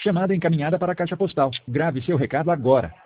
Chamada encaminhada para a caixa postal. Grave seu recado agora.